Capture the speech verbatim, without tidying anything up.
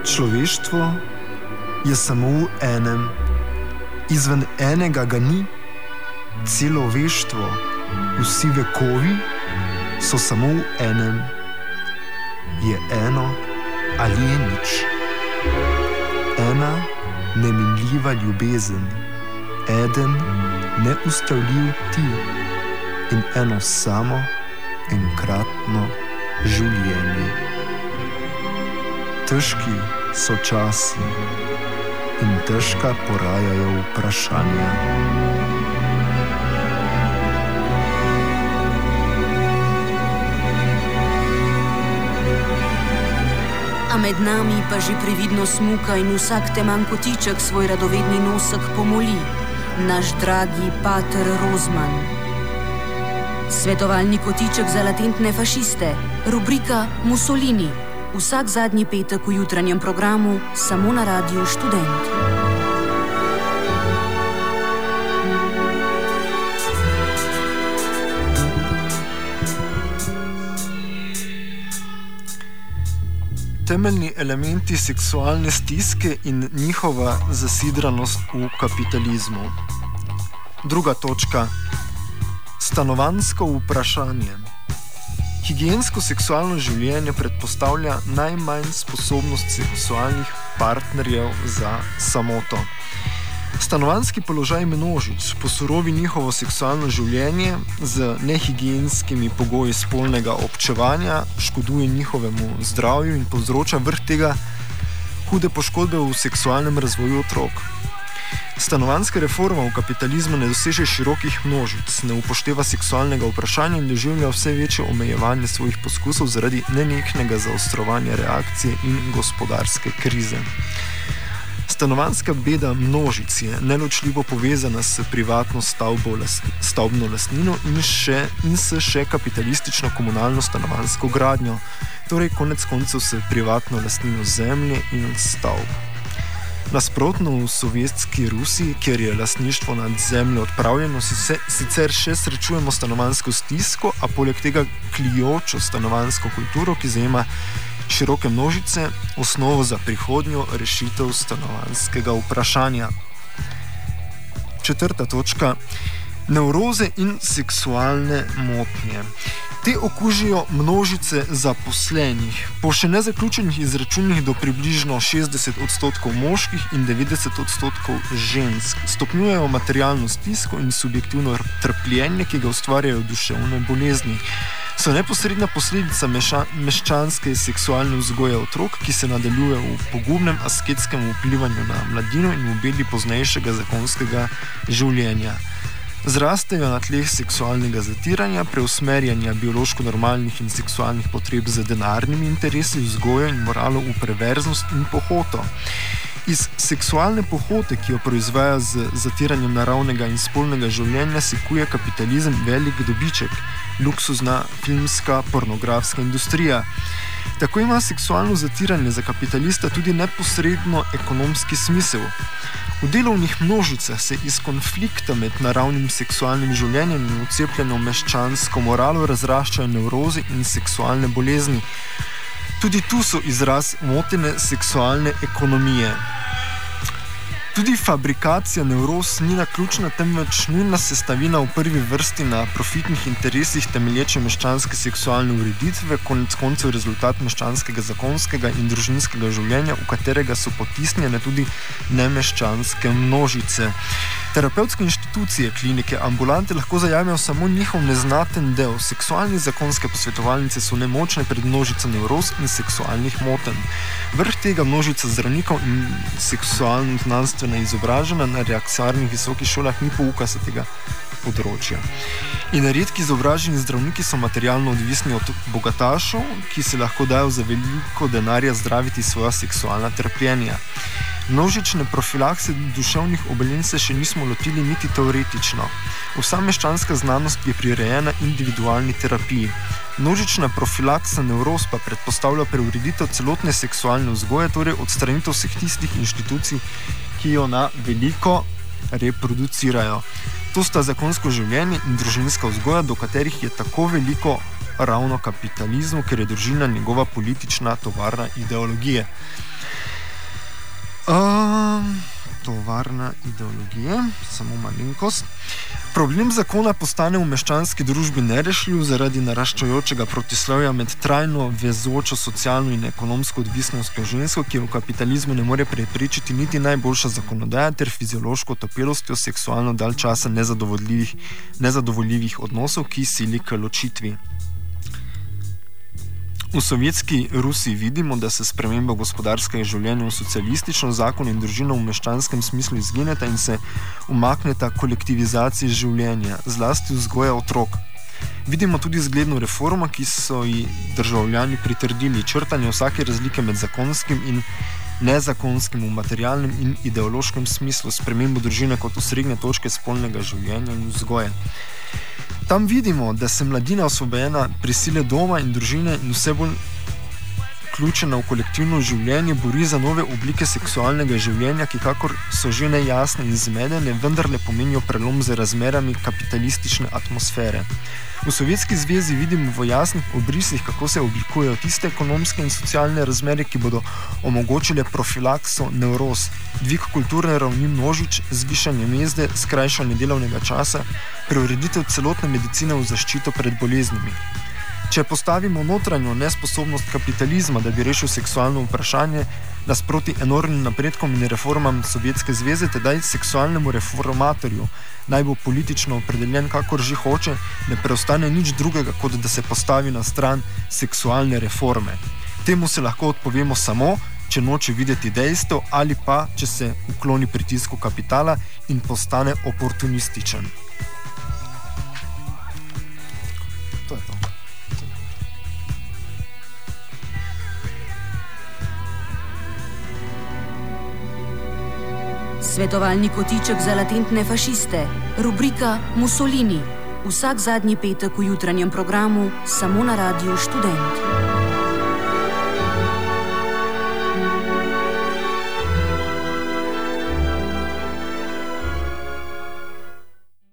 Človeštvo je samo v enem, izven enega ga ni, celoveštvo, vsi vekovi so samo v enem, je eno ali je nič. Ena neminljiva ljubezen, eden neustavljiv ti in eno samo enkratno življenje. Težki so časi in težka porajajo vprašanja. A med nami pa že previdno smuka in vsak teman kotiček svoj radovedni nosek pomoli, naš dragi pater Rozman. Svetovalni kotiček za latentne fašiste, rubrika Mussolini. Vsak zadnji petek v jutranjem programu samo na Radiu Študent. Temeljni elementi seksualne stiske in njihova zasidranost v kapitalizmu. Druga točka. Stanovanjsko vprašanje. Higiensko seksualno življenje predpostavlja najmanj sposobnost seksualnih partnerjev za samoto. Stanovanjski položaj množic posorovi njihovo seksualno življenje z nehigienskimi pogoji spolnega občevanja, škoduje njihovemu zdravju in povzroča vrh tega hude poškodbe v seksualnem razvoju otrok. Stanovanjska reforma v kapitalizmu ne doseže širokih množic, ne upošteva seksualnega vprašanja in doživlja vse večje omejevanje svojih poskusov zaradi nenehnega zaostrovanja reakcije in gospodarske krize. Stanovanjska beda množic je neločljivo povezana s privatno stavbo, stavbno lastnino in, še, in s še kapitalistično komunalno stanovanjsko gradnjo, torej konec koncev s privatno lastnino zemlje in stavb. Nasprotno v sovjetski Rusiji, kjer je lastništvo nad zemljo odpravljeno, se, sicer še srečujemo stanovanjsko stisko, a poleg tega klijočo stanovanjsko kulturo, ki zajema široke množice, osnovo za prihodnjo rešitev stanovanjskega vprašanja. Četrta točka. Nevroze in seksualne motnje. Te okužijo množice zaposlenih. Po še nezaključenih izračunih do približno šestdeset odstotkov moških in devetdeset odstotkov žensk stopnjujejo materialno stisko in subjektivno trpljenje, ki ga ustvarjajo duševne bolezni. So neposredna posledica meša, meščanske seksualne vzgoje otrok, ki se nadaljuje v pogubnem asketskem vplivanju na mladino in v bedi poznejšega zakonskega življenja. Zrastejo na tleh seksualnega zatiranja, preusmerjanja biološko normalnih in seksualnih potreb z denarnimi interesi, vzgojo in moralo v perverznost in pohoto. Iz seksualne pohote, ki jo proizvaja z zatiranjem naravnega in spolnega življenja, sekuje kapitalizem velik dobiček, luksuzna filmska pornografska industrija. Tako ima seksualno zatiranje za kapitalista tudi neposredno ekonomski smisel. V delovnih množicah se iz konflikta med naravnim seksualnim življenjem in vcepljeno meščansko moralo razraščajo nevroze in seksualne bolezni. Tudi tu so izraz motene seksualne ekonomije. Tudi fabrikacija nevroz ni naključna, temveč nujna sestavina v prvi vrsti na profitnih interesih temelječe meščanske seksualne ureditve, konec koncev rezultat meščanskega zakonskega in družinskega življenja, v katerega so potisnjene tudi nemeščanske množice. Terapevtske inštitucije, klinike, ambulante lahko zajamejo samo njihov neznaten del. Seksualni zakonske posvetovalnice so nemočne pred množico nevroz in seksualnih motenj. Vrh tega množica zdravnikov in seksualno znanstvena izobražena na reakciarnih visokih šolah ni pouka se tega področja. In redki izobraženi zdravniki so materialno odvisni od bogatašov, ki se lahko dajo za veliko denarja zdraviti svoja seksualna trpljenja. Množične profilakse duševnih obolenj se še nismo lotili niti teoretično. Vsa meščanska znanost je prirejena individualni terapiji. Množična profilaksa nevroz pa predpostavlja preureditev celotne seksualne vzgoje, torej odstranitev vseh tistih inštitucij, ki jo na veliko reproducirajo. To sta zakonsko življenje in družinska vzgoja, do katerih je tako veliko ravno kapitalizmu, ker je družina njegova politična tovarna ideologije. Um, tovarna ideologija, samo malenkost. Problem zakona postane v meščanski družbi nerešljiv zaradi naraščajočega protislovja med trajno vezočo socialno in ekonomsko odvisnostjo žensko, ki v kapitalizmu ne more preprečiti niti najboljša zakonodaja, ter fiziološko topelostjo seksualno dalj časa nezadovoljivih, nezadovoljivih odnosov, ki sili k ločitvi. V sovjetski Rusiji vidimo, da se sprememba gospodarskega življenja v socialistično, zakon in družino v meščanskem smislu izgineta in se umakneta kolektivizaciji življenja, zlasti vzgoja otrok. Vidimo tudi zgledno reformo, ki so ji državljani pritrdili, črtanje vsake razlike med zakonskim in nezakonskim v materialnem in ideološkem smislu, spremembo družine kot osrednje točke spolnega življenja in vzgoje. Tam vidimo, da se mladina osvobojena prisile doma in družine in vse bolj vključena v kolektivno življenje bori za nove oblike seksualnega življenja, ki kakor so že nejasne in zmedene, vendarle pomenijo prelom z razmerami kapitalistične atmosfere. V Sovjetski zvezi vidimo v jasnih obrisih, kako se oblikujejo tiste ekonomske in socialne razmere, ki bodo omogočile profilakso nevroz, dvig kulturne ravni množič, zvišanje mezde, skrajšanje delovnega časa, preureditev celotne medicine v zaščito pred boleznimi. Če postavimo notranjo nesposobnost kapitalizma, da bi rešil seksualno vprašanje, nasproti enormnim napredkom in reformam Sovjetske zveze, tedaj seksualnemu reformatorju, naj bo politično opredeljen kakor že hoče, ne preostane nič drugega, kot da se postavi na stran seksualne reforme. Temu se lahko odpovemo samo, če noče videti dejstev ali pa, če se ukloni pritisku kapitala in postane oportunističen. To je to. Svetovalni kotiček za latentne fašiste, rubrika Mussolini. Vsak zadnji petek v jutranjem programu, samo na Radiu Študent.